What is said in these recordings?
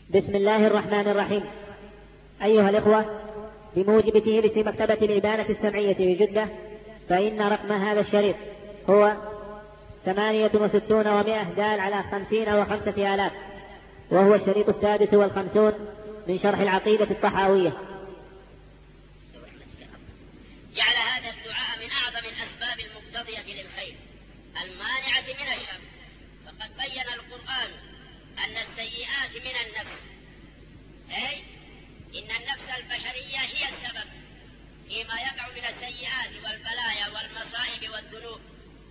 بسم الله الرحمن الرحيم. أيها الإخوة، بموجب تهريس مكتبة الإبانة السمعية بجدة، فإن رقم هذا الشريط هو 68 دال على 50 و5 آلاف، وهو الشريط 56 من شرح العقيدة الطحاوية. جعل هذا الدعاء من أعظم الأسباب المقتضية للخير المانعة من الشر، فقد بين القرآن أن السيئات من النفس، أي إن النفس البشرية هي السبب فيما يقع من السيئات والبلايا والمصائب والذنوب،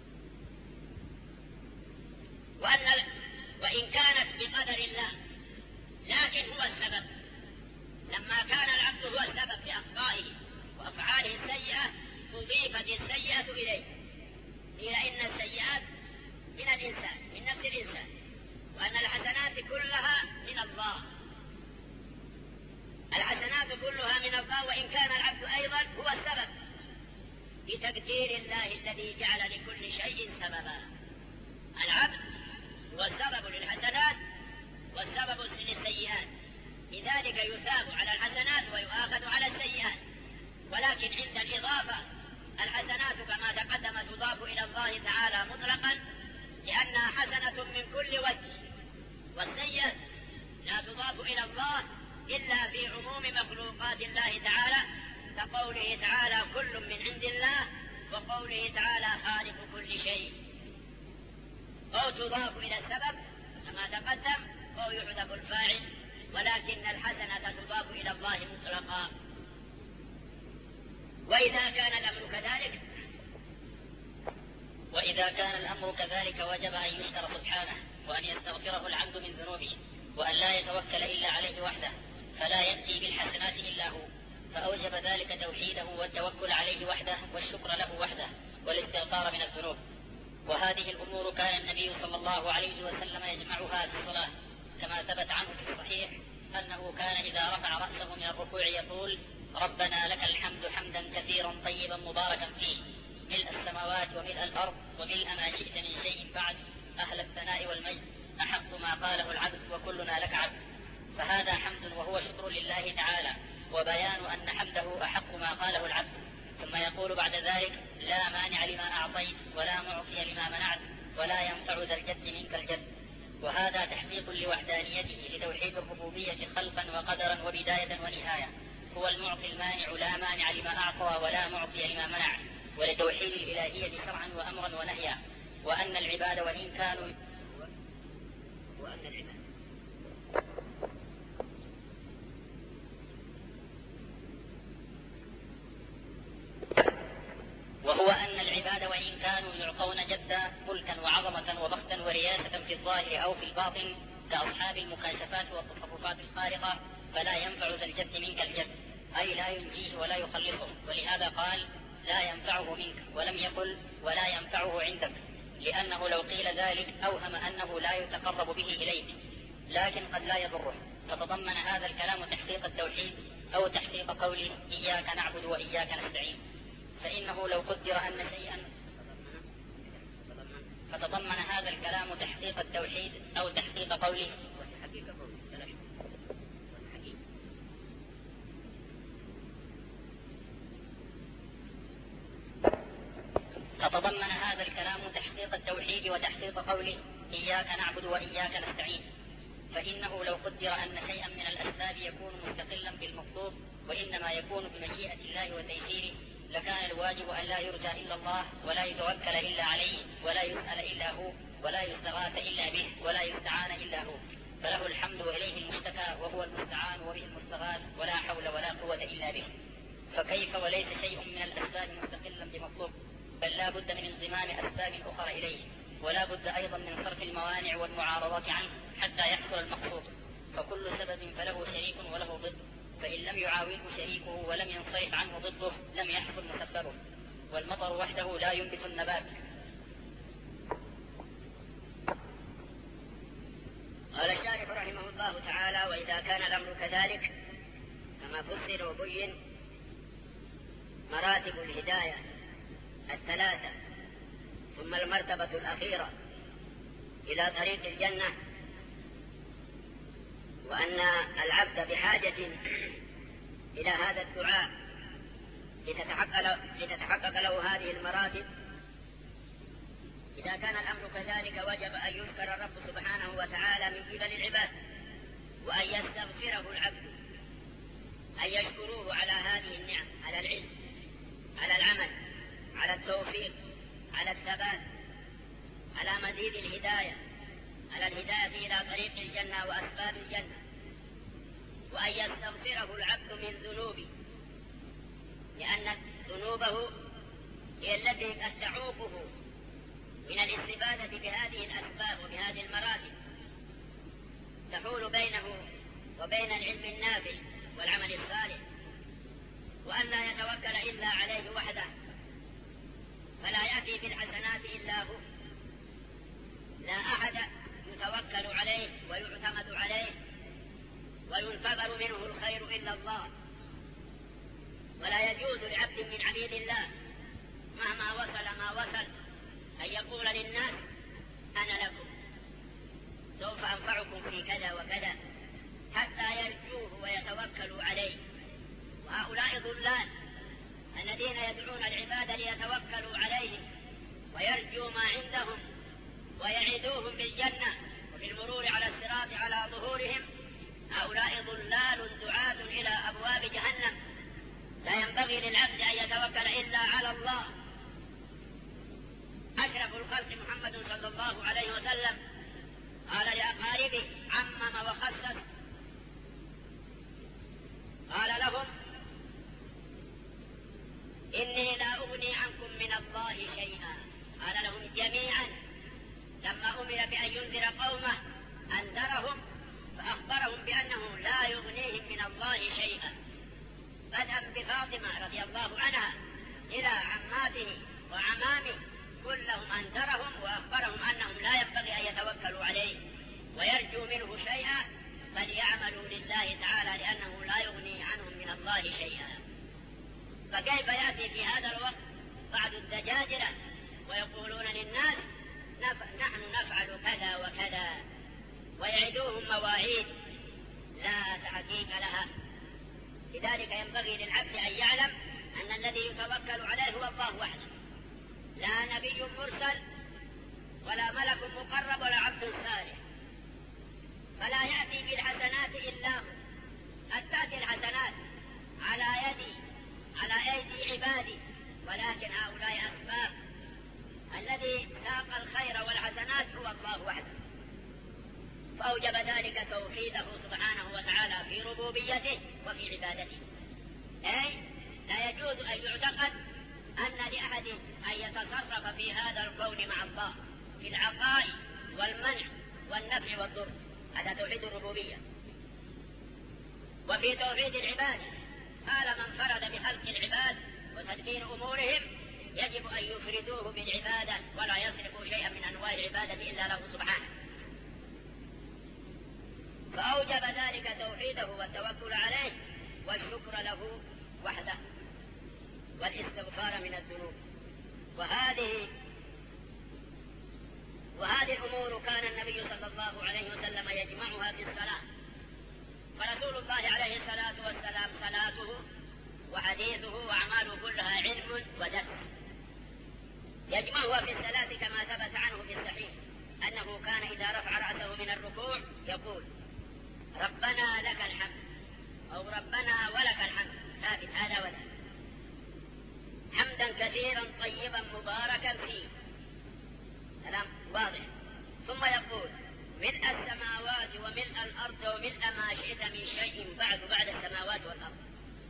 وإن كانت بقدر الله لكن هو السبب. لما كان العبد هو السبب في أخطائه وأفعاله السيئة أضيفت السيئة إليه، قيل إن السيئات من الإنسان، من نفس الإنسان، وأن الحسنات كلها من الله. الحسنات كلها من الله، وإن كان العبد أيضا هو السبب بتقدير الله الذي جعل لكل شيء سببا. العبد هو السبب للحسنات والسبب للسيئات، لذلك يثاب على الحسنات ويؤاخذ على السيئات. ولكن عند الإضافة الحسنات كما تقدم تضاف إلى الله تعالى مطلقا لأنها حسنة من كل وجه، والسيئة لا تضاف إلى الله إلا في عموم مخلوقات الله تعالى، كقوله تعالى كل من عند الله، وقوله تعالى خالق كل شيء. أو تضاف إلى السبب كما تقدم أو يحذف الفاعل، ولكن الحسنة تضاف إلى الله مطلقا. وإذا كان الأمر كذلك وجب أن يشكر سبحانه، وأن يستغفره العبد من ذنوبه، وأن لا يتوكل إلا عليه وحده، فلا يأتي بالحسنات إلا هو، فأوجب ذلك توحيده والتوكل عليه وحده والشكر له وحده والاستغفار من الذنوب. وهذه الأمور كان النبي صلى الله عليه وسلم يجمعها في الصلاة، كما ثبت عنه في الصحيح أنه كان إذا رفع رأسه من الركوع يقول: ربنا لك الحمد حمدا كثيرا طيبا مباركا فيه، ملء السماوات وملء الأرض وملء ما شئت من شيء بعد، أهل الثناء والمجد، أحق ما قاله العبد وكلنا لك عبد. فهذا حمد وهو شكر لله تعالى، وبيان أن حمده أحق ما قاله العبد. ثم يقول بعد ذلك: لا مانع لما أعطيت ولا معطي لما منعت ولا ينفع ذا الجد منك الجد. وهذا تحقيق لوحدانيته لتوحيد الربوبية خلقا وقدرا وبداية ونهاية. هو المعطي المانع لا مانع لما أعطى ولا معطي لما منع، ولتوحيد الإلهية شرعا وأمرا ونهيا. وأن العباد وإن كانوا وهو أن العباد وإن كانوا يعطون جدا ملكا وعظمة وبختا ورياسة في الظاهر أو في الباطن كأصحاب المكاشفات والتصرفات الخارقة، فلا ينفع ذا الجد منك الجد، أي لا ينجيه ولا يخلصه. ولهذا قال: لا ينفعه منك، ولم يقل ولا ينفعه عندك، لأنه لو قيل ذلك أوهم أنه لا يتقرب به إليك، لكن قد لا يضره. فتضمن هذا الكلام تحقيق التوحيد أو تحقيق قوله إياك نعبد وإياك نستعين. فإنه لو قدر أن شيئا فتضمن هذا الكلام تحقيق التوحيد أو تحقيق قوله فتضمن هذا الكلام تحقيق التوحيد وتحقيق قوله إياك نعبد وإياك نستعين. فإنه لو قدر أن شيئا من الأسباب يكون مستقلا بالمطلوب وإنما يكون بمشيئة الله وتيسيره، لكان الواجب أن لا يرجى إلا الله ولا يتوكل إلا عليه ولا يسأل إلا هو ولا يستغاث إلا به ولا يستعان إلا هو، فله الحمد وإليه المشتكى وهو المستعان وبه المستغاث، ولا حول ولا قوة إلا به. فكيف وليس شيء من الأسباب مستقلا بمطلوب، بل لا بد من انضمام أسباب أخرى إليه، ولا بد أيضا من صرف الموانع والمعارضات عنه حتى يحصل المقصود. فكل سبب فله شريك وله ضد، فإن لم يعاونه شريكه ولم ينصرف عنه ضده لم يحصل مسببه. والمطر وحده لا ينبت النبات. قال الشارح رحمه الله تعالى: وإذا كان الأمر كذلك كما فسر وبين، مراتب الهداية الثلاثة ثم المرتبة الأخيرة إلى طريق الجنة وأن العبد بحاجة إلى هذا الدعاء لتتحقق له هذه المراتب. إذا كان الأمر كذلك وجب أن يذكر الرب سبحانه وتعالى من قبل العباد، وأن يستغفره العبد، أن يشكروه على هذه النعم، على العلم، على العمل، على التوفيق، على الثبات، على مزيد الهداية، على الهداية إلى طريق الجنة وأسباب الجنة، وأن يستغفره العبد من ذنوبه، لأن ذنوبه هي التي قد تعوقه من الاستفادة بهذه الأسباب وبهذه المراتب، تحول بينه وبين العلم النافع والعمل الصالح، وأن لا يتوكل إلا عليه وحده، فلا يأتي بالحسنات إلا هو، لا أحد يتوكل عليه ويعتمد عليه وينتظر منه الخير إلا الله. ولا يجوز لعبد من عبيد الله مهما وصل ما وصل أن يقول للناس أنا لكم سوف أنفعكم في كذا وكذا، حتى يرجوه ويتوكلوا عليه. وهؤلاء ضلال الذين يدعون العباد ليتوكلوا عليهم ويرجوا ما عندهم ويعدوهم بالجنة وبالمرور على الصراط على ظهورهم، هؤلاء ضلال دعاة إلى أبواب جهنم. لا ينبغي للعبد أن يتوكل إلا على الله. أشرف الخلق محمد صلى الله عليه وسلم قال لأقاربه، عمم وخصص، قال لهم إني لا أغني عنكم من الله شيئا. قال لهم جميعا لما أمر بأن ينذر قومه أنذرهم فأخبرهم بأنه لا يغنيهم من الله شيئا، بدءا بفاطمة رضي الله عنها إلى عماته وعمامه، كلهم أنذرهم وأخبرهم أنهم لا ينبغي أن يتوكلوا عليه ويرجوا منه شيئا، بل يعملوا لله تعالى لأنه لا يغني عنهم من الله شيئا. فكيف يأتي في هذا الوقت بعض الدجاجلة ويقولون للناس نحن نفعل كذا وكذا، ويعدوهم مواعيد لا تحقيق لها. لذلك ينبغي للعبد أن يعلم أن الذي يتوكل عليه هو الله وحده، لا نبي مرسل ولا ملك مقرب ولا عبد صالح، فلا يأتي بالحسنات إلا هو. قد تأتي الحسنات على أيدي عبادي، ولكن هؤلاء أسباب. الذي ساق الخير والحسنات هو الله وحده، فأوجب ذلك توحيده سبحانه وتعالى في ربوبيته وفي عبادته. أي لا يجوز أن يعتقد أن لأحد أن يتصرف في هذا الكون مع الله في العطاء والمنع والنفع والضر، هذا توحيد الربوبية. وفي توحيد العباد قال من فرد بخلق العباد وتدبير أمورهم يجب أن يفردوه بالعبادة ولا يصرفوا شيئا من أنواع العبادة إلا له سبحانه. فأوجب ذلك توحيده والتوكل عليه والشكر له وحده والاستغفار من الذنوب. وهذه الأمور كان النبي صلى الله عليه وسلم يجمعها في الصلاة، فرسول الله عليه الصلاة والسلام صلاته وحديثه وأعماله كلها علم ودرس، يجمعها في الصلاة كما ثبت عنه في الصحيح أنه كان إذا رفع رأسه من الركوع يقول ربنا لك الحمد أو ربنا ولك الحمد، ثابت هذا وذاك، حمدا كثيرا طيبا مباركا فيه، كلام واضح. ثم يقول ملء السماوات وملء الأرض وملء ما شئت من شيء بعد السماوات والأرض،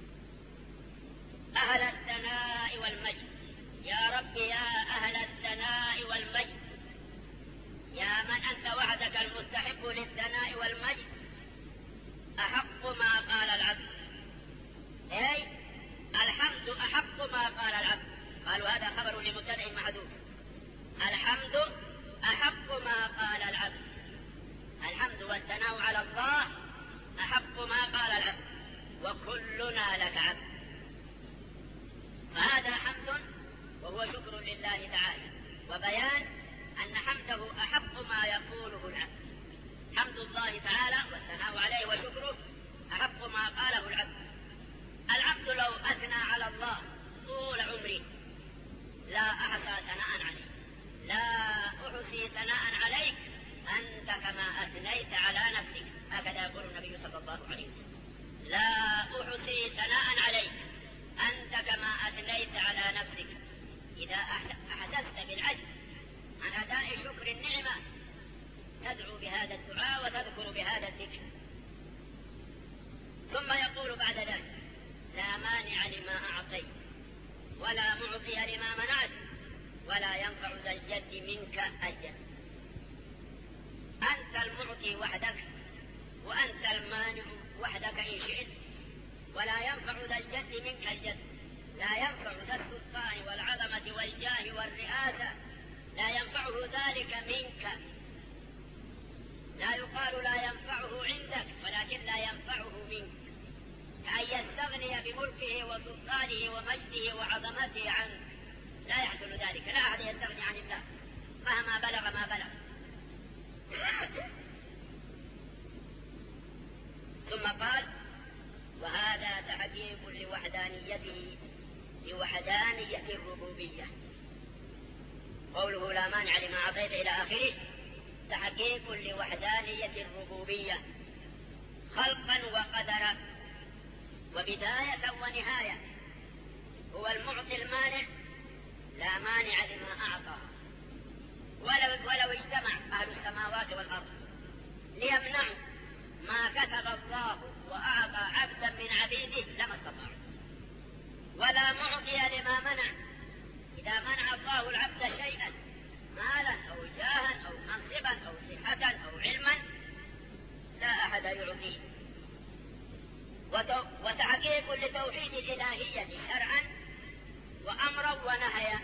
أهل الثناء والمجد، يا رب يا أهل الثناء والمجد، يا من أنت وحدك المستحق للثناء والمجد، أحق ما قال العبد، أي الحمد أحق ما قال العبد. قالوا هذا خبر لمبتدأ محذوف، الحمد أحق ما قال العبد، الحمد والثناء على الله أحق ما قال العبد، وكلنا لك عبد. فهذا حمد وهو شكر لله تعالى، وبيان أن حمده أحق ما يقوله العبد، حمد الله تعالى والثناء عليه وشكره أحق ما قاله العبد. العبد لو أثنى على الله طول عمره لا أحصى ثناء عليه، لا أحصي ثناء عليك أنت كما أثنيت على نفسك، هكذا يقول النبي صلى الله عليه وسلم. لا أحصي ثناء عليك أنت كما أثنيت على نفسك. إذا أحسست بالعجز عن أداء شكر النعمة تدعو بهذا الدعاء وتذكر بهذا الذكر. ثم يقول بعد ذلك: لا مانع لما أعطيت ولا معطي لما منعت ولا ينفع ذا الجد منك الجد. أنت المعطي وحدك وأنت المانع وحدك إن شئت، ولا ينفع ذا الجد منك الجد. لا ينفع ذا السلطان والعظمة والجاه والرئاسة، لا ينفعه ذلك منك. لا يقال لا ينفعه عندك، ولكن لا ينفعه منك، كأن يستغني بملكه وسلطانه ومجده وعظمته عنك. لا يحصل ذلك، لا أحد يستغني عن الله مهما بلغ ما بلغ. ثم قال: وهذا تحقيق لوحدانيته لوحدانية الربوبية. قوله لا مانع لما أعطيت إلى آخره تحقيق لوحدانية الربوبية خلقا وقدرا وبداية ونهاية. هو المعطي المانع، لا مانع لما أعطى. ولو اجتمع أهل السماوات والأرض ليمنعوا ما كتب الله وأعطى عبدا من عبيده لما استطاعوا. ولا معطي لما منع. إذا منع الله العبد شيئا، مالا أو جاها أو منصبا أو صحة أو علما، لا أحد يعطيه. وتحقيق لتوحيد الإلهية شرعا وأمرا ونهيا،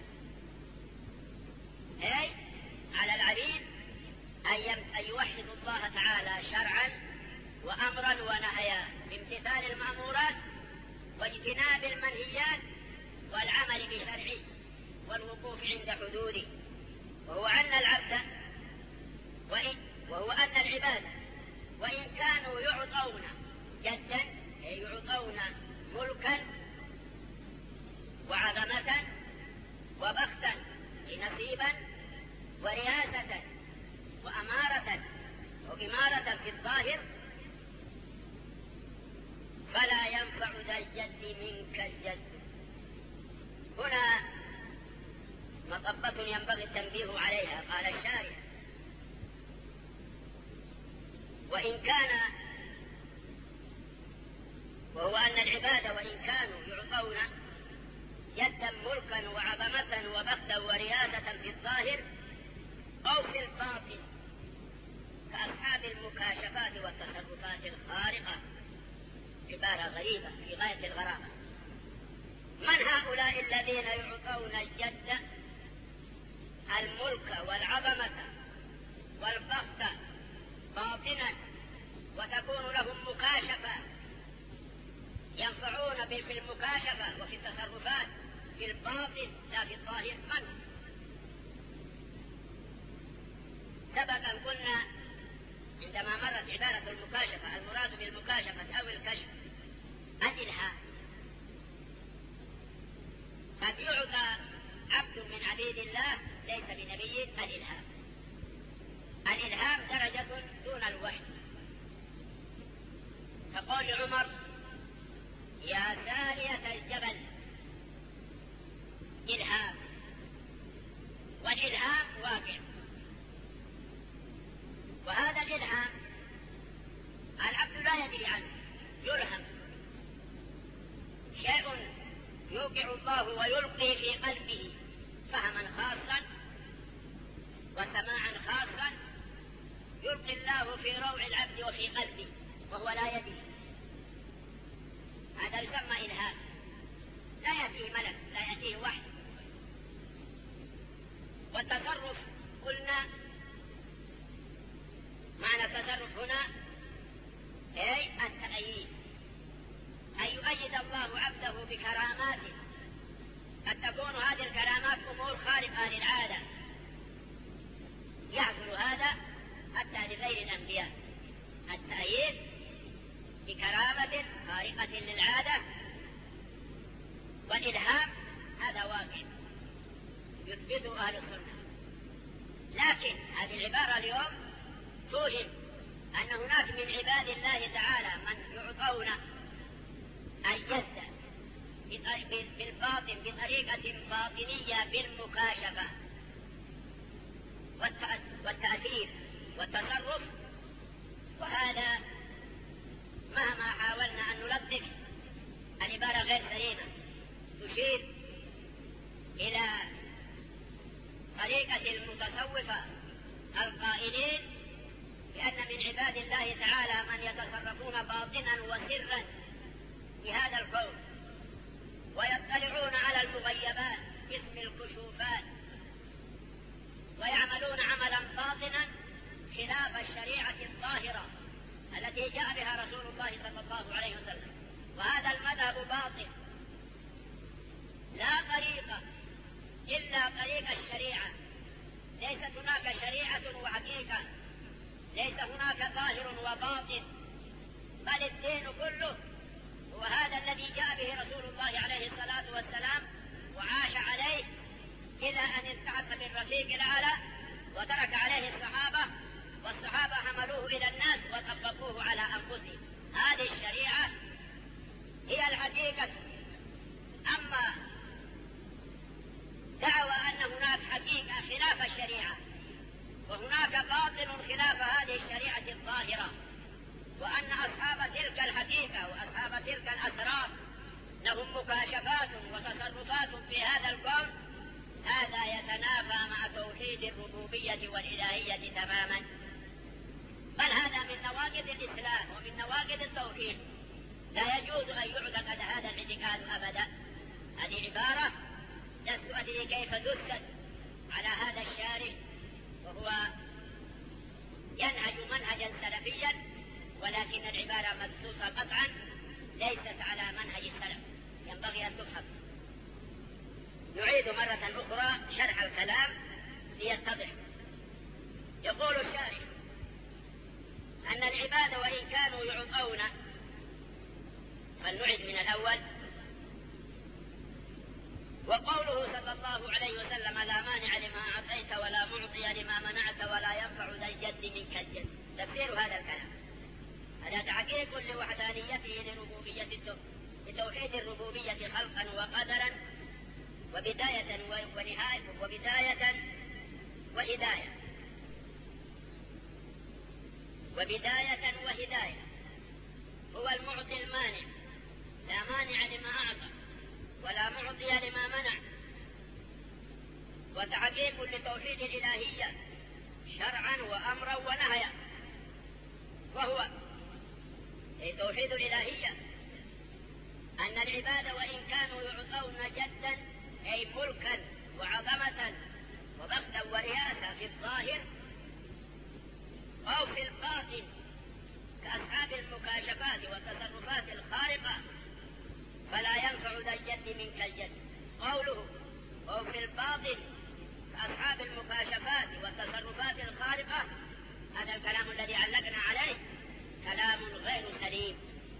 أي على العبيد أن يوحدوا الله تعالى شرعا وأمرا ونهيا بامتثال المأمورات واجتناب المنهيات والعمل بشرعه والوقوف عند حدوده. وهو أن العباد وإن كانوا يعطون جدا، يعطون ملكا وعظمة وبختا نصيبا ورياسة وأمارة وإمارة في الظاهر، فلا ينفع ذا الجد منك الجد. هنا مطبة ينبغي التنبيه عليها. قال الشارع: وإن كان، وهو أن العباد وإن كانوا يعطون جدا ملكا وعظمة وبختا ورياسة في الظاهر أو في الباطن كأصحاب المكاشفات والتصرفات الخارقة. عبارة غريبة في غاية الغرابة. من هؤلاء الذين يعطون الجد الملك والعظمة والبخت باطنا وتكون لهم مكاشفة، ينفعون في المكاشفة وفي التصرفات في الباطن لا في الظاهر؟ من؟ سبقا قلنا عندما مرت عبارة المكاشفة المراد بالمكاشفة أو الكشف الإلهام. قد يعطى عبد من عبيد الله ليس بنبي الإلهام. الإلهام درجة دون الوحي. فقول عمر: يا سارية الجبل، إلهام. والإلهام واقع. وهذا الإلهام العبد لا يدري عنه، يلهم شيء يوقع الله ويلقي في قلبه فهما خاصا وسماعا خاصا، يلقي الله في روع العبد وفي قلبه وهو لا يدري. هذا يسمى إلهام. لا يأتيه ملك، لا يأتيه وحي. والتصرف قلنا معنى التصرف هنا أي التأييد، أن يؤيد الله عبده بكراماته. قد تكون هذه الكرامات أمور خارقة للعادة، يحصل هذا حتى لغير الأنبياء. التأييد بكرامة خارقة للعادة والإلهام هذا واقع يثبته أهل السنة. لكن هذه العبارة اليوم توهم أن هناك من عباد الله تعالى من يعطون الجد بالباطن بطريقة باطنية بالمكاشفة والتأثير والتصرف، وهذا مهما حاولنا أن نلطف العبارة غير سليمة تشير إلى طريقة المتصوفة القائلين بأن من عباد الله تعالى من يتصرفون باطنا وسرا في هذا الكون ويطلعون على المغيبات باسم الكشوفات ويعملون عملا باطنا خلاف الشريعة الظاهرة التي جاء بها رسول الله صلى الله عليه وسلم. وهذا المذهب باطل، لا طريقة إلا طريق الشريعة. ليست هناك شريعة وحقيقة، ليس هناك ظاهر وباطن، بل الدين كله هو هذا الذي جاء به رسول الله عليه الصلاة والسلام وعاش عليه إلى أن التحق بالرفيق الأعلى وترك عليه الصحابة، والصحابة حملوه إلى الناس وطبقوه على أنفسهم. هذه الشريعة هي الحقيقة. أما دعوى أن هناك حقيقة خلاف الشريعة وهناك باطل خلاف هذه الشريعة الظاهرة، وأن أصحاب تلك الحقيقة وأصحاب تلك الأسرار لهم مكاشفات وتصرفات في هذا الكون، هذا يتنافى مع توحيد الربوبية والإلهية تماما، بل هذا من نواقض الإسلام ومن نواقض التوحيد. لا يجوز أن يعتقد هذا الاعتقاد أبدا. هذه عبارة لست أدري كيف دست على هذا الشارع وهو ينهج منهجا سلفيا، ولكن العبارة مدسوسة قطعا ليست على منهج السلف، ينبغي أن تفهم. نعيد مرة أخرى شرح الكلام ليتضح. يقول الشارح أن العباد وإن كانوا يعطون، فلنعد من الأول. وقوله صلى الله عليه وسلم لا مانع لما أعطيت ولا معطي لما منعت ولا ينفع ذا الجد منك الجد، تفسير هذا الكلام هذا تحقيق لوحدانيته لربوبيته لتوحيد الربوبية خلقا وقدرا وبداية ونهاية وبداية وهداية وهداية. هو المعطي المانع، لا مانع لما أعطى ولا معطي لما منع، وتحقيق لتوحيد الإلهية شرعا وأمرا ونهيا، وهو توحيد الإلهية أن العباد وإن كانوا يعطون جدا أي ملكا وعظمة وبختا ورياسة في الظاهر أو في الباطن كأصحاب المكاشفات والتصرفات الخارقة، فلا ينفع ذا الجد منك الجد. قوله أو في الباطن كأصحاب المكاشفات والتصرفات الخارقة، هذا الكلام الذي علقنا عليه كلام غير سليم.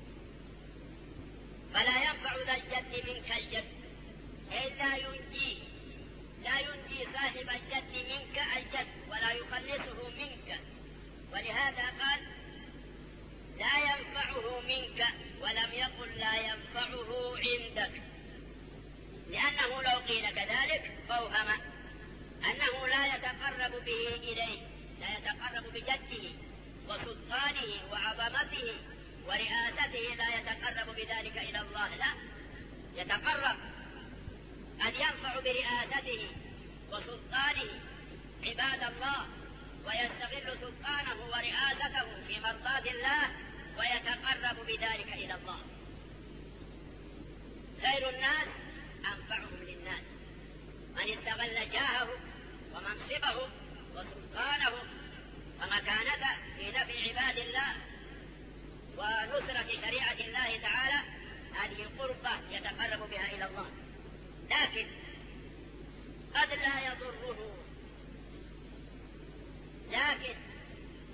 فلا ينفع ذا الجد منك الجد أي لا ينجي صاحب الجد منك الجد ولا يخلصه منك، ولهذا قال لا ينفعه منك ولم يقل لا ينفعه عندك، لأنه لو قيل كذلك فوهم أنه لا يتقرب به إليه، لا يتقرب بجده وسلطانه وعظمته ورئاسته، لا يتقرب بذلك إلى الله، لا يتقرب أن ينفع برئاسته وسلطانه عباد الله ويستغل سلطانه ورئاسته في مرضاة الله ويتقرب بذلك إلى الله. خير الناس أنفعهم للناس، من استغل جاهه ومنصبه وسلطانه ومكانته في نفع عباد الله ونصرة شريعة الله تعالى، هذه القربة يتقرب بها إلى الله. لكن قد لا يضره، لكن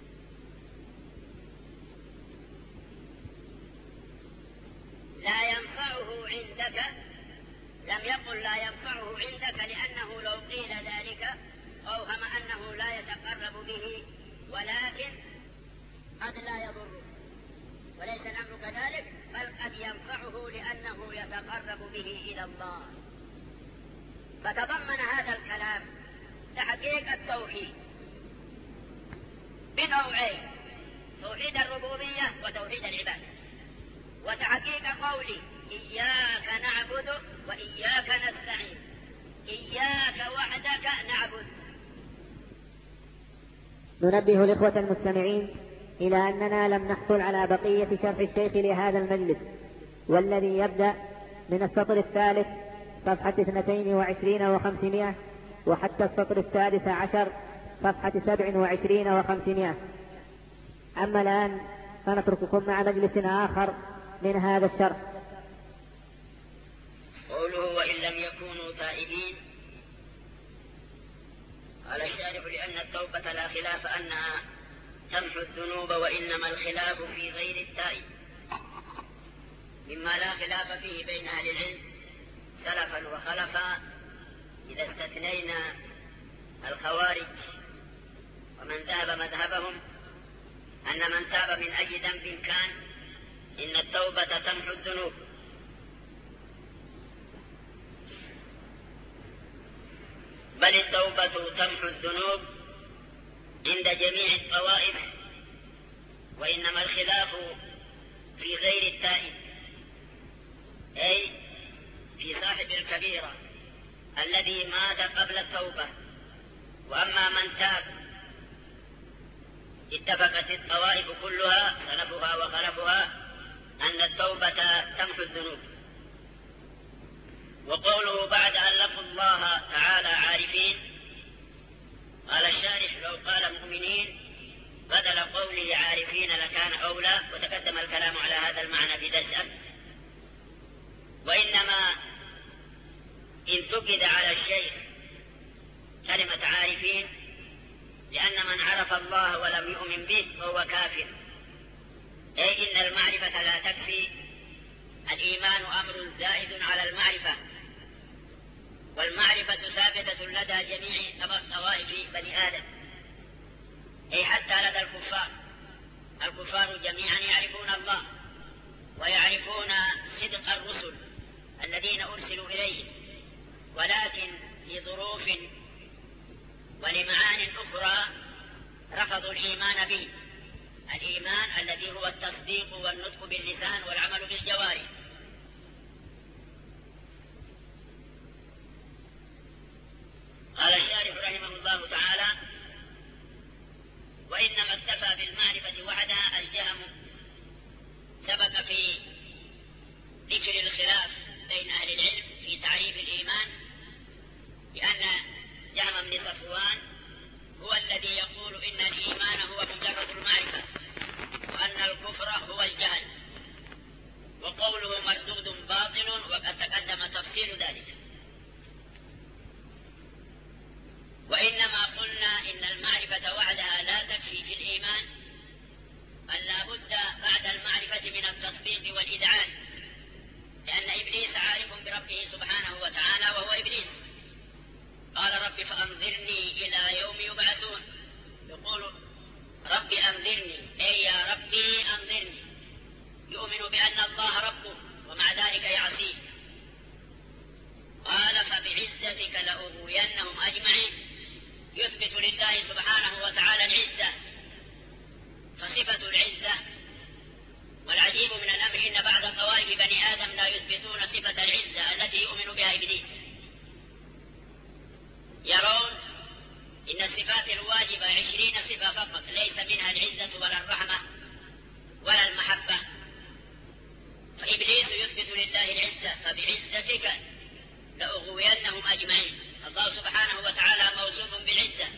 يقل لا ينفعه عندك لأنه لو قيل ذلك أوهم أنه لا يتقرب به، ولكن قد لا يضره، وليس الأمر كذلك، بل قد ينفعه لأنه يتقرب به إلى الله. فتضمن هذا الكلام تحقيق التوحيد بنوعين: توحيد الربوبية وتوحيد العبادة، وتحقيق قولي إياك نعبد وإياك نستعين، إياك وحدك نعبد. ننبه الإخوة المستمعين إلى أننا لم نحصل على بقية شرح الشيخ لهذا المجلس، والذي يبدأ من السطر الثالث صفحة 22 و500 وحتى السطر 16 صفحة 27 و500. أما الآن فنترككم مع مجلس آخر من هذا الشرح. قوله وإن لم يكونوا تائبين. قال الشارح: لأن التوبة لا خلاف أنها تمحو الذنوب، وإنما الخلاف في غير التائب، مما لا خلاف فيه بين أهل العلم سلفا وخلفا، إذا استثنينا الخوارج ومن ذهب مذهبهم أن من تاب من أي ذنب كان إن التوبة تمحو الذنوب، بل التوبة تمحو الذنوب عند جميع الطوائف، وإنما الخلاف في غير التائب، أي في صاحب الكبيرة الذي مات قبل التوبة. وأما من تاب اتفقت الطوائف كلها سلفها وخلفها أن التوبة تمحو الذنوب. وقوله بعد أن لقوا الله تعالى عارفين، قال الشارح: لو قال مؤمنين بدل قوله عارفين لكان أولى، وتقدم الكلام على هذا المعنى في درس أمس. وإنما انتقد على الشيخ كلمة عارفين، لأن من عرف الله ولم يؤمن به فهو كافر، أي إن المعرفة لا تكفي، الإيمان أمر زائد على المعرفة، والمعرفة ثابتة لدى جميع طوائف بني آدم، أي حتى لدى الكفار. الكفار جميعا يعرفون الله ويعرفون صدق الرسل الذين أرسلوا إليهم، ولكن لظروف ولمعان أخرى رفضوا الإيمان به، الإيمان الذي هو التصديق والنطق باللسان والعمل بالجوارح. قال الشارح رحمه الله تعالى: وإنما اكتفى بالمعرفة وحدها الجهم. سبق في ذكر الخلاف بين أهل العلم في تعريف الإيمان بأن جهم بن صفوان هو الذي يقول إن الإيمان هو مجرد المعرفة، وأن الكفر هو الجهل، وقوله مردود باطل، وقد تقدم تفصيل ذلك. وإنما قلنا إن المعرفة وحدها لا تكفي في الإيمان، بل لا بد بعد المعرفة من التصديق والإذعان، لأن إبليس عارف بربه سبحانه وتعالى وهو إبليس. قال: رب فأنظرني إلى يوم يبعثون. يقول: رب أنظرني، أي يا ربي أنظرني. يؤمن بأن الله ربه ومع ذلك يعصيه. قال: فبعزتك لأغوينهم أجمعين. يثبت لله سبحانه وتعالى العزة، فصفة العزة. والعجيب من الأمر إن بعض طوائف بني آدم لا يثبتون صفة العزة التي يؤمن بها إبليس. يرون إن الصفات الواجبة 20 صفة فقط، ليس منها العزة ولا الرحمة ولا المحبة. فإبليس يثبت لله العزة: فبعزتك لأغوينهم أجمعين. الله سبحانه وتعالى موصوف بالعزة،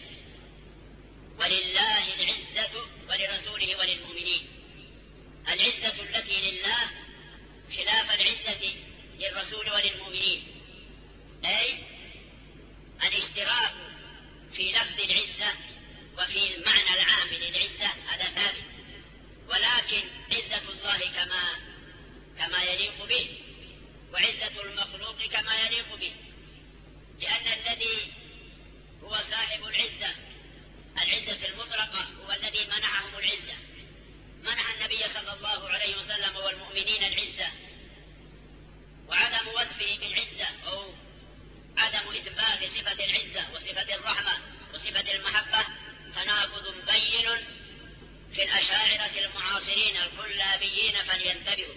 ولله العزة ولرسوله وللمؤمنين. العزة التي لله خلاف العزة للرسول وللمؤمنين، أي الاشتراك في لفظ العزة وفي المعنى العام للعزة هذا ثابت، ولكن عزة الله كما يليق به، وعزة المخلوق كما يليق به، لأن الذي هو صاحب العزة المطلقة هو الذي منحهم العزة، منح النبي صلى الله عليه وسلم والمؤمنين العزة، وعدم وصفه بالعزة أو عدم إثبات صفة العزة وصفة الرحمة وصفة المحبة تناقض بين في الأشاعرة المعاصرين الكلابيين فلينتبهوا.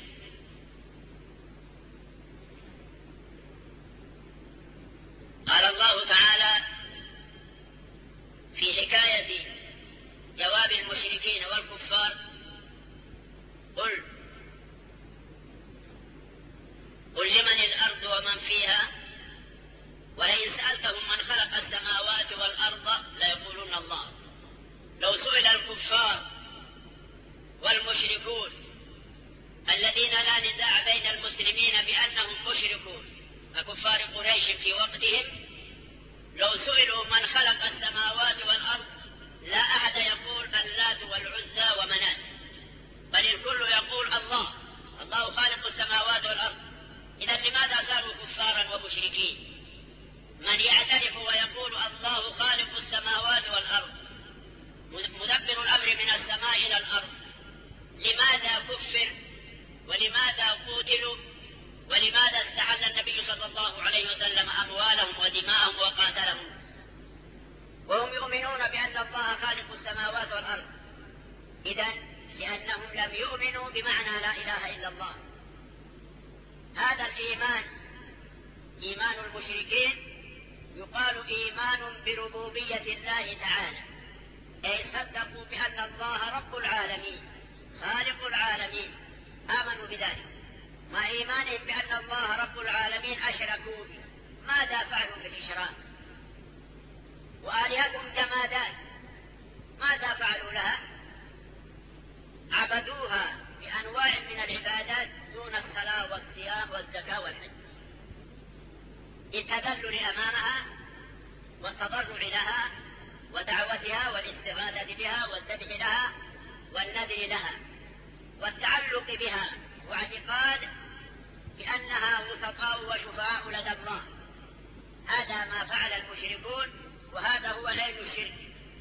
قال الله تعالى في حكاية جواب المشركين والكفار: قل لمن الأرض ومن فيها ولئن سألتهم من خلق السماوات والأرض ليقولون الله. لو سئل الكفار والمشركون الذين لا نزاع بين المسلمين بأنهم مشركون ككفار قريش في وقتهم، لو سئلوا من خلق السماوات والأرض لا أحد يقول اللات والعزى ومنات، بل الكل يقول الله خالق السماوات والأرض. إذا لماذا صاروا كفارا ومشركين؟ من يعترف ويقول الله خالق السماوات والأرض مدبر الأمر من السماء إلى الأرض، لماذا كفر ولماذا قتلوا ولماذا استحل النبي صلى الله عليه وسلم أموالهم ودماءهم وقاتلهم وهم يؤمنون بأن الله خالق السماوات والأرض؟ إذن لأنهم لم يؤمنوا بمعنى لا إله إلا الله. هذا الإيمان إيمان المشركين يقال إيمان بربوبية الله تعالى، أي صدقوا بأن الله رب العالمين خالق العالمين، آمنوا بذلك. مع إيمانهم بأن الله رب العالمين أشركوا به. ماذا فعلوا بالإشراك؟ وآلهتهم جمادات، ماذا فعلوا لها؟ عبدوها بأنواع من العبادات دون الصلاة والصيام والزكاة والحج، التذلل أمامها والتضرع لها ودعوتها والاستغاثة بها والذبح لها والنذر لها والتعلق بها واعتقاد بأنها وسطاء وشفعاء لدى الله. هذا ما فعل المشركون، وهذا هو عين الشرك،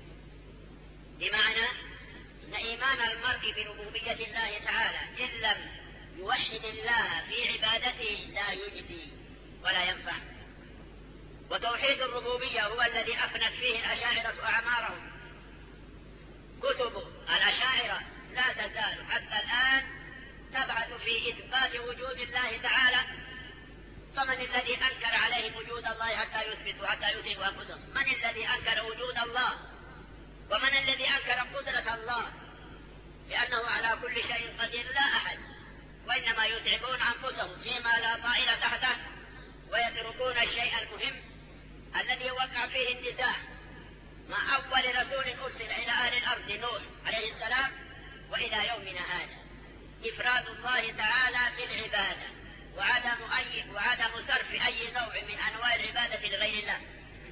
بمعنى أن إيمان المرء بربوبية الله تعالى إن لم يوحد الله في عبادته لا يجدي ولا ينفع. وتوحيد الربوبية هو الذي أفنت فيه الأشاعرة أعمارهم. كتب الأشاعرة لا تزال حتى الآن تبعث في إثبات وجود الله تعالى، فمن الذي أنكر عليهم وجود الله حتى يثبتوا حتى يثبتوا أنفسهم؟ من الذي أنكر وجود الله؟ ومن الذي أنكر قدرة الله؟ لأنه على كل شيء قدير لا أحد، وإنما يتعبون أنفسهم فيما لا طائل تحته، ويتركون الشيء المهم الذي وقع فيه النزاع مع أول رسول أرسل إلى أهل الأرض نوح عليه السلام وإلى يومنا هذا، إفراد الله تعالى بالعبادة وعدم صرف أي نوع من أنواع العبادة لغير الله.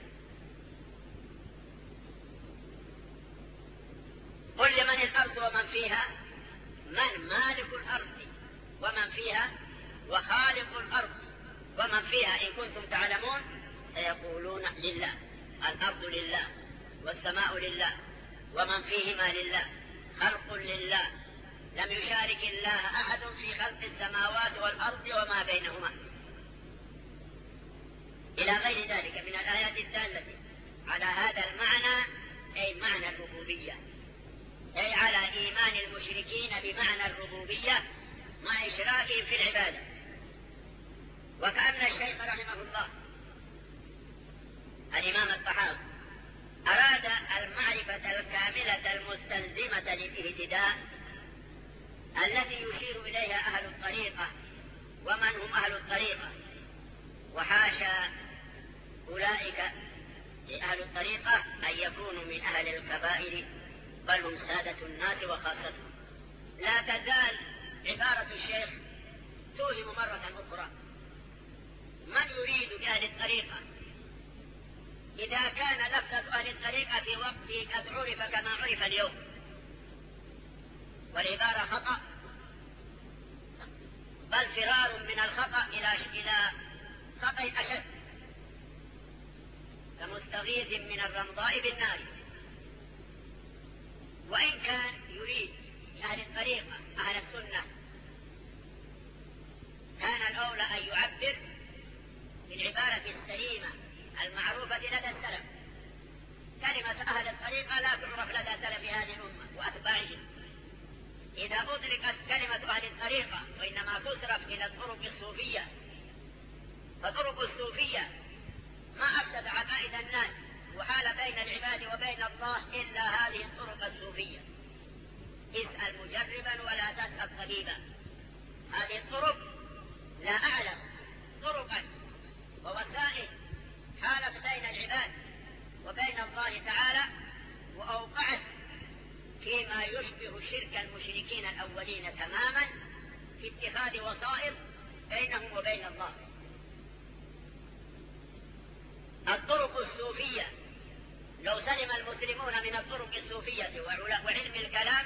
قل لمن الأرض ومن فيها، من مالك الأرض ومن فيها وخالق الأرض ومن فيها إن كنتم تعلمون؟ سيقولون لله. الأرض لله والسماء لله ومن فيهما لله، خلق لله، لم يشارك الله أحد في خلق السماوات والأرض وما بينهما، إلى غير ذلك من الآيات الدالة على هذا المعنى، أي معنى الربوبية، أي على إيمان المشركين بمعنى الربوبية مع إشراكهم في العبادة. وكأن الشيخ رحمه الله الإمام الطحاوي أراد المعرفة الكاملة المستلزمة للاهتداء التي يشير إليها أهل الطريقة ومن هم أهل الطريقة، وحاشا أولئك أهل الطريقة أن يكونوا من أهل الكبائر، بل هم سادة الناس وخاصتهم. لا تزال عبارة الشيخ توهم مرة أخرى من يريد بأهل الطريقة إذا كان لفظة أهل الطريقة في وقته قد عرف كما عرف اليوم، والعبارة خطأ. بل فرار من الخطأ إلى خطأ أشد، كمستغيث من الرمضاء بالنار. وإن كان يريد أهل الطريقة أهل السنة كان الأولى أن يعبر بالعبارة السليمة المعروفة لدى السلف. كلمة أهل الطريقة لا تعرف لدى سلف هذه الأمة وأتباعهم. إذا أطلقت كلمة أهل الطريقة وإنما تصرف إلى الطرق الصوفية، فطرق الصوفية ما أفسد عقائد الناس وحال بين العباد وبين الله إلا هذه الطرق الصوفية. اسأل مجربا ولا تسأل طبيبا. هذه الطرق لا أعلم طرقا ووسائل حالت بين العباد وبين الله تعالى، وأوقعت فيما يشبه شرك المشركين الأولين تماما في اتخاذ وسائط بينهم وبين الله. الطرق الصوفية لو سلم المسلمون من الطرق الصوفية وعلم الكلام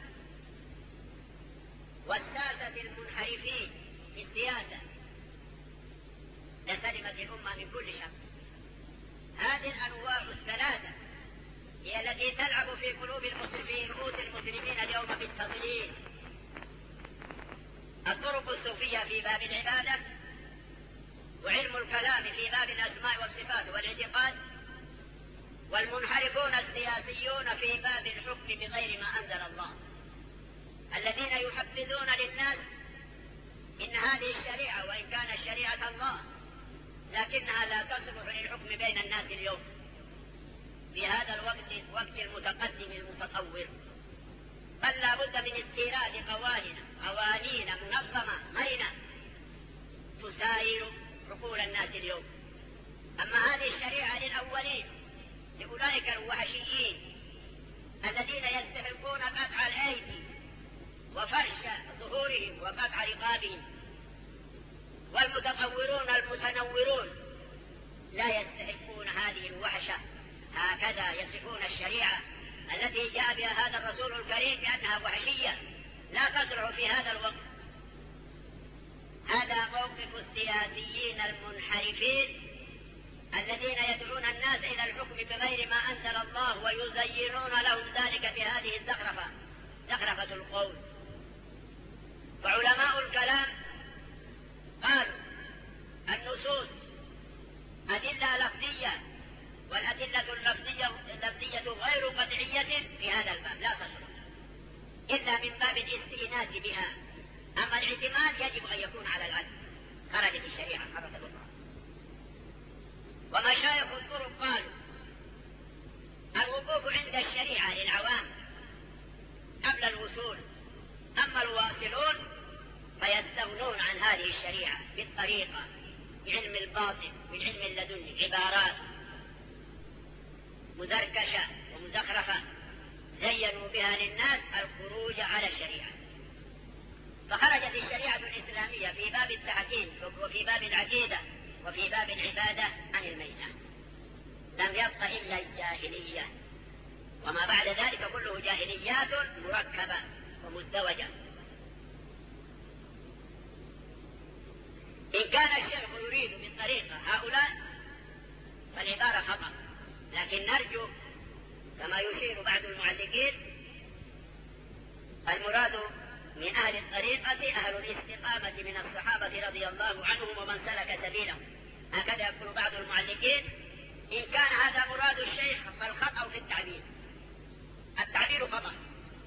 والساسة المنحرفين في السياسة لسلمت الأمة من كل شر. هذه الأنواع الثلاثة هي التي تلعب في قلوب في رؤوس المسلمين اليوم بالتضليل. الطرق الصوفية في باب العبادة، وعلم الكلام في باب الأسماء والصفات والاعتقاد، والمنحرفون السياسيون في باب الحكم بغير ما أنزل الله، الذين يحفزون للناس إن هذه الشريعة وإن كانت شريعة الله لكنها لا تصلح للحكم بين الناس اليوم في هذا الوقت المتقدم المتطور، بل لا بد من استيراد قوانين منظمة مرنة تساير عقول الناس اليوم. أما هذه الشريعة للأولين لأولئك الوحشيين الذين يستحقون قطع الأيدي وفرش ظهورهم وقطع رقابهم، والمتطورون المتنورون لا يستحقون هذه الوحشة. هكذا يصفون الشريعة التي جاء بها هذا الرسول الكريم بأنها وحشية لا تصلح في هذا الوقت. هذا موقف السياسيين المنحرفين الذين يدعون الناس إلى الحكم بغير ما أنزل الله ويزينون لهم ذلك بهذه الزخرفة، زخرفة القول. وعلماء الكلام قالوا النصوص أدلة لفظية، والأدلة اللفظية غير قطعية في هذا الباب لا تصلح إلا من باب الاستئناس بها. أما الاعتماد يجب أن يكون على العدل. خرجت الشريعة مرة أخرى. ومشايخ الطرق قالوا الوقوف عند الشريعة للعوام قبل الوصول، أما الواصلون فيستغنون عن هذه الشريعة بالطريقة بعلم الباطن بالعلم اللدني، عبارات مزركشة ومزخرفة زينوا بها للناس الخروج على الشريعة. فخرجت الشريعة الإسلامية في باب التحكيم وفي باب العقيدة وفي باب العبادة عن الميدان. لم يبق إلا الجاهلية، وما بعد ذلك كله جاهليات مركبة ومزدوجة. إن كان الشيخ يريد بالطريقة هؤلاء فالعبارة خطأ، لكن نرجو كما يشير بعض المعلقين المراد من أهل الطريقة أهل الاستقامة من الصحابة رضي الله عنهم ومن سلك سبيلهم. هكذا يقول بعض المعلقين. إن كان هذا مراد الشيخ فالخطأ في التعبير، التعبير خطأ،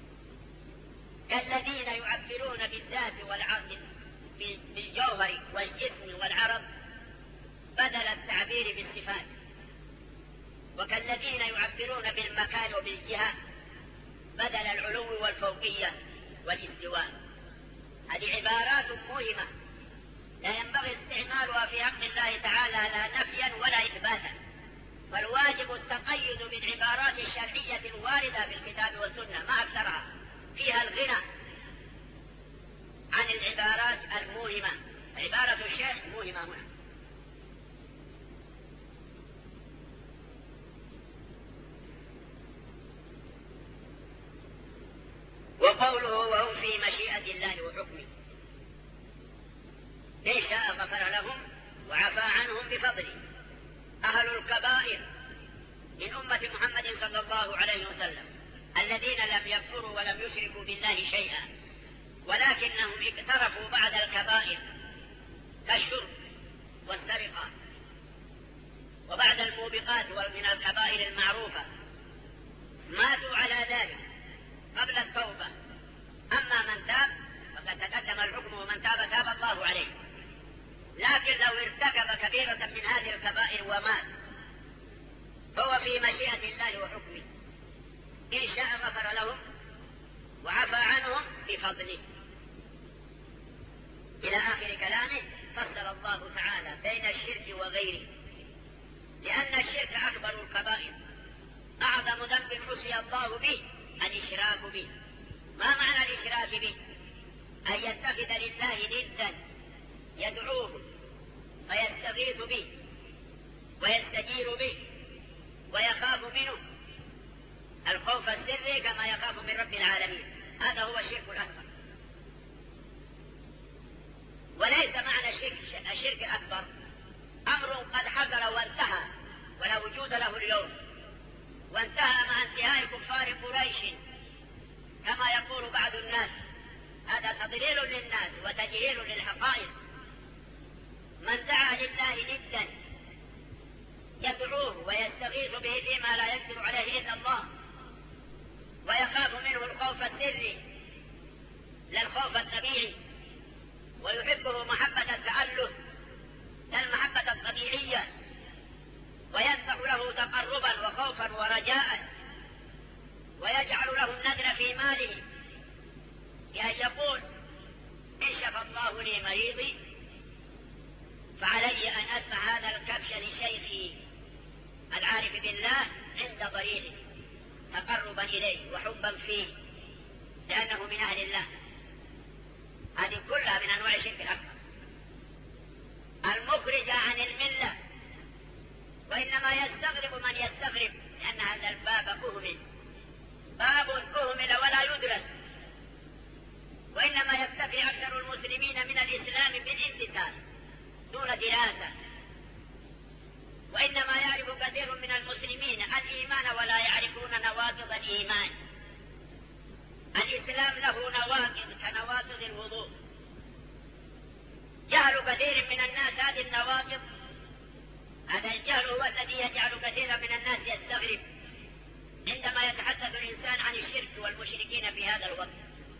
كالذين يعبرون بالذات والعرض بالجوهر والجسم والعرض بدل التعبير بالصفات، وكالذين يعبرون بالمكان وبالجهة بدل العلو والفوقية والاستواء. هذه عبارات مهمة لا ينبغي استعمالها في حق الله تعالى لا نفيا ولا إثباتا، فالواجب التقيد بالعبارات الشرعية الواردة بالكتاب والسنة ما أكثرها، فيها الغنى عن العبارات الموهمة. عبارة الشيخ موهمة هنا. وقوله وهم في مشيئة الله وحكمه، إن شاء غفر لهم وعفى عنهم بفضله. أهل الكبائر من أمة محمد صلى الله عليه وسلم الذين لم يكفروا ولم يشركوا بالله شيئا، ولكنهم اقترفوا بعد الكبائر كالشرب والسرقة وبعد الموبقات من الكبائر المعروفة، ماتوا على ذلك قبل التوبة. أما من تاب فقد تقدم الحكم، ومن تاب تاب الله عليه. لكن لو ارتكب كبيرة من هذه الكبائر ومات فهو في مشيئة الله وحكمه، إن شاء غفر لهم وعفى عنهم بفضله. إلى آخر كلامه فصل الله تعالى بين الشرك وغيره، لأن الشرك أكبر الكبائر، أعظم ذنب عصي الله به الإشراك به. ما معنى الإشراك به؟ أن يتخذ لله ندا يدعوه ويستغيث به ويستجير به ويخاف منه الخوف السري كما يخاف من رب العالمين. هذا هو الشرك الأكبر. وليس معنى الشرك الأكبر أمر قد حصل وانتهى ولا وجود له اليوم، وانتهى مع انتهاء كفار قريش كما يقول بعض الناس. هذا تضليل للناس وتجهيل للحقائق. من دعا لله ندا يدعوه ويستغيث به فيما لا يقدر عليه إلا الله، ويخاف منه الخوف السري لا الخوف الطبيعي، ويحبه محبة التأله لا المحبة الطبيعية، وينفع له تقربا وخوفا ورجاء، ويجعل له النذر في ماله بأن يقول إن شفى الله لي مريضي فعلي أن أدفع هذا الكبش لشيخي العارف بالله عند ضريره تقربا إليه وحبا فيه لأنه من أهل الله. هذه كلها من أنواع الشرك الأكبر المخرجة عن الملة، وإنما يستغرب من يستغرب لأن هذا الباب أهمل، باب أهمل ولا يدرس، وإنما يكتفي أكثر المسلمين من الإسلام بالامتثال دون دراسة، وإنما يعرف كثير من المسلمين الإيمان ولا يعرفون نواقض الإيمان. الإسلام له نواقض كنواقض الوضوء، جهل كثير من الناس هذه النواقض. هذا الجهل هو الذي يجعل كثيرا من الناس يستغرب عندما يتحدث الإنسان عن الشرك والمشركين في هذا الوقت.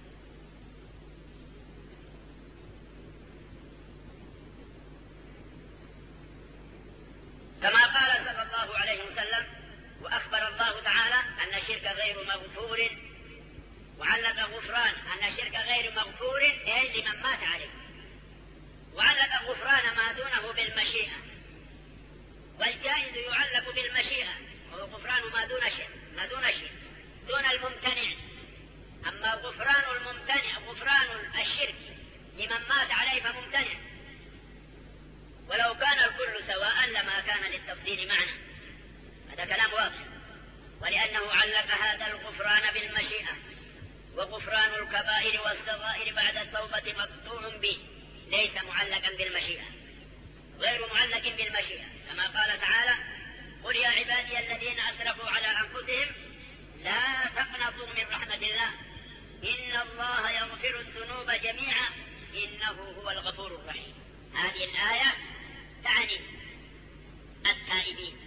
كما قال صلى الله عليه وسلم وأخبر الله تعالى أن الشرك غير مغفور، وعلق غفران أن الشرك غير مغفور أي لمن مات عليه، وعلق غفران ما دونه بالمشيئة، والجائز يعلق بالمشيئة وهو غفران ما دون شيء دون الممتنع. أما غفران الممتنع غفران الشرك لمن مات عليه فممتنع، ولو كان الكل سواء لما كان للتفضيل معنى. هذا كلام واضح، ولأنه علق هذا الغفران بالمشيئة، وغفران الكبائر والصغائر بعد التوبة مقطوع به، ليس معلقا بالمشيئة، غير معلق بالمشيئة، كما قال تعالى قل يا عبادي الذين أسرفوا على أنفسهم لا تقنطوا من رحمة الله إن الله يغفر الذنوب جميعا إنه هو الغفور الرحيم. هذه الآية تعني التائبين،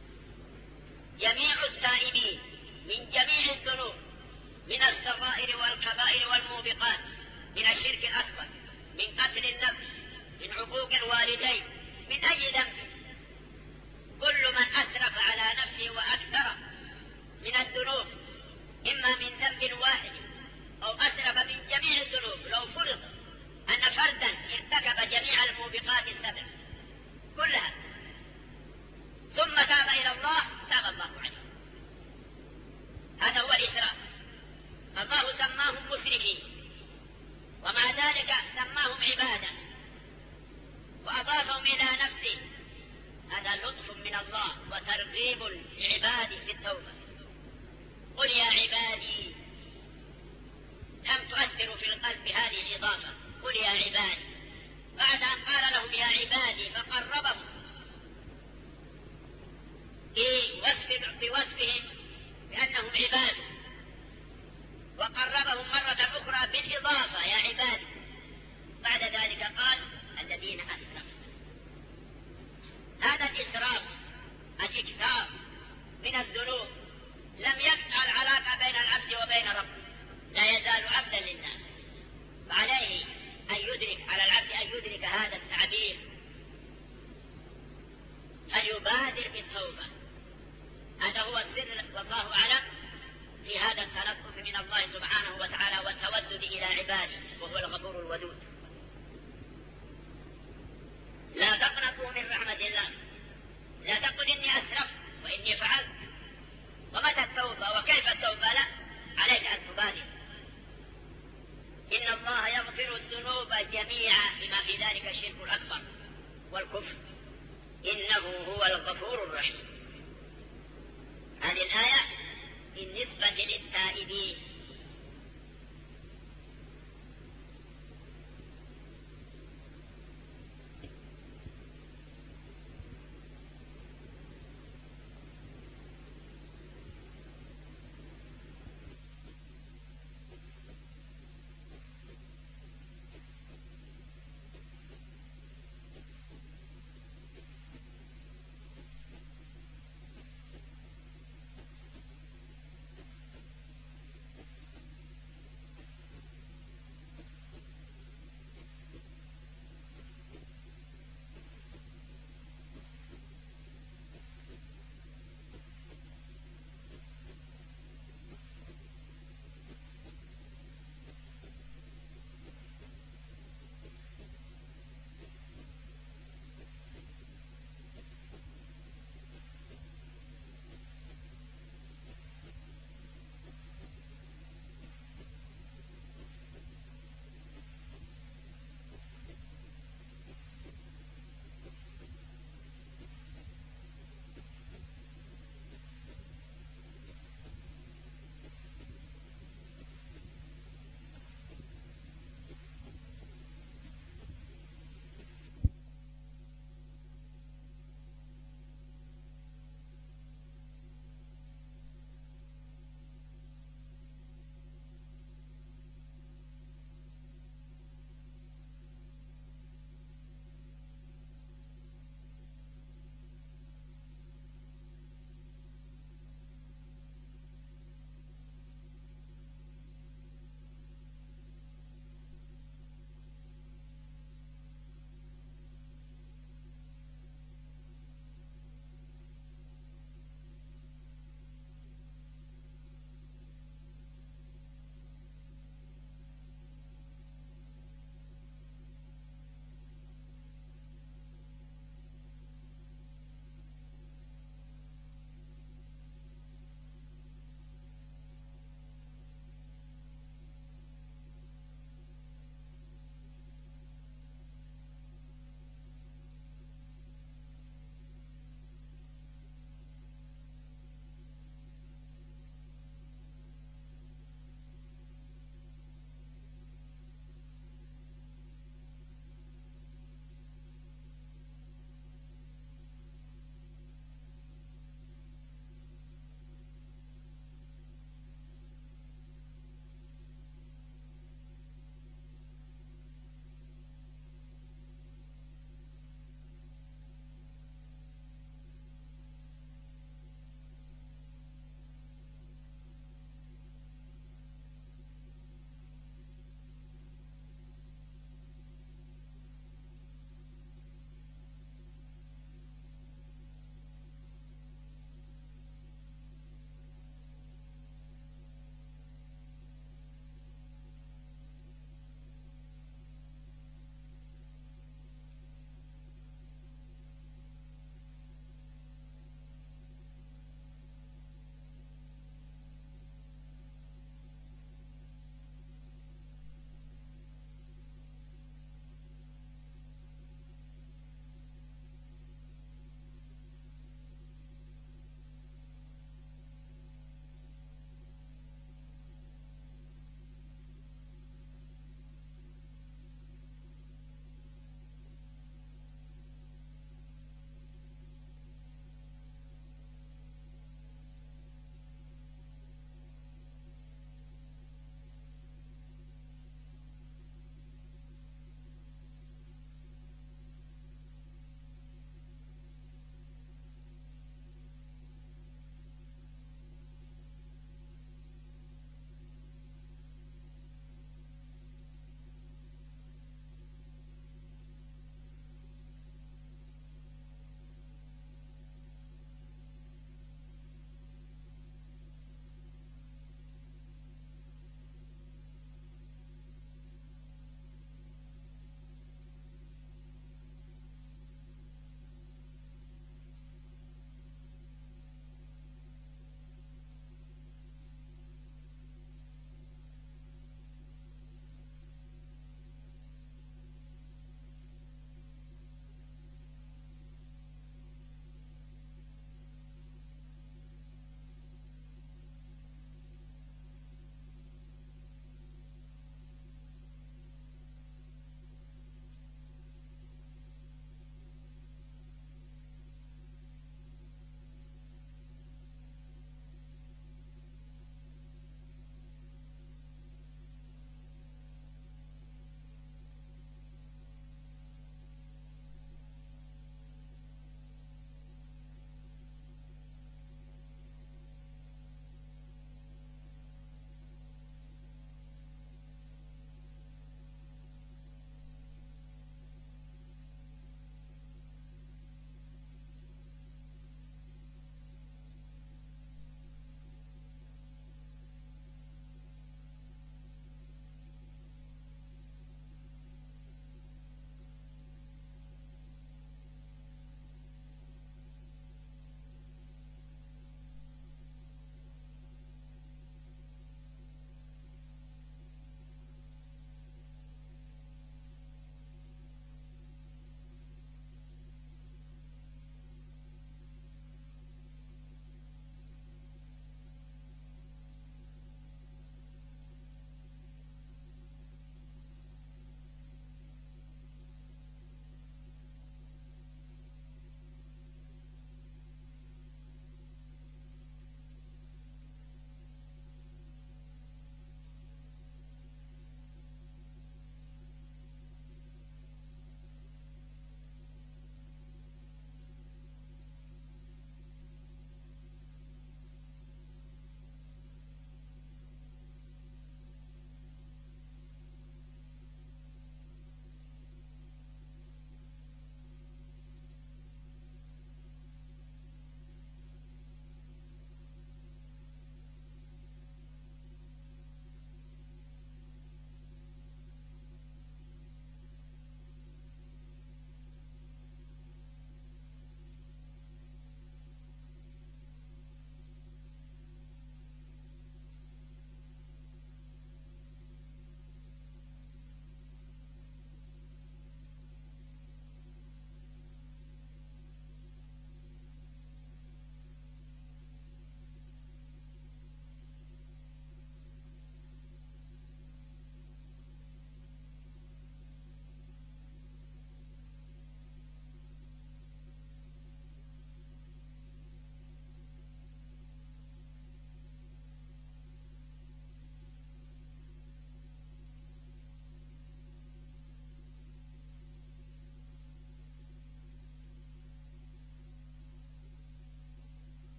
جميع التائبين من جميع الذنوب من الصغائر والكبائر والموبقات، من الشرك الأكبر، من قتل النفس، من عقوق الوالدين، من أي ذنب. كل من أسرف على نفسه وأكثر من الذنوب إما من ذنب واحد أو أسرف من جميع الذنوب، لو فرض أن فردا ارتكب جميع الموبقات السبع كلها ثم تاب إلى الله تاب الله عليه. هذا هو الإسراف. الله سماهم مسرفين ومع ذلك سماهم عبادة وأضافهم إلى نفسه. هذا لطف من الله وترغيب لعباده في التوبة. قل يا عبادي، لم تؤثر في القلب هذه الإضافة، قل يا عبادي، بعد بعد أن قال لهم يا عبادي فقربهم بوصفهم بأنهم عباد، وقربهم مرة أخرى بالإضافة يا عبادي. بعد ذلك قال الذين أسرفوا. هذا الإسراف الإكثار من الذنوب لم يقطع العلاقة بين العبد وبين ربه، لا يزال عبدا لله، فعليه أن يدرك على العبد أن يدرك هذا التعبير، فليبادر بالتوبة. هذا هو السر والله أعلم في هذا التلطف من الله سبحانه وتعالى والتودد إلى عباده، وهو الغفور الودود. لا تقنطوا من رحمة الله، لا تقل إني أسرفت وإني فعلت، ومتى التوبة وكيف التوبة؟ لا، عليك أن تبادر. إن الله يغفر الذنوب جميعا بما في ذلك الشرك الأكبر والكفر، إنه هو الغفور الرحيم. هذه الآية بالنسبة للتائبين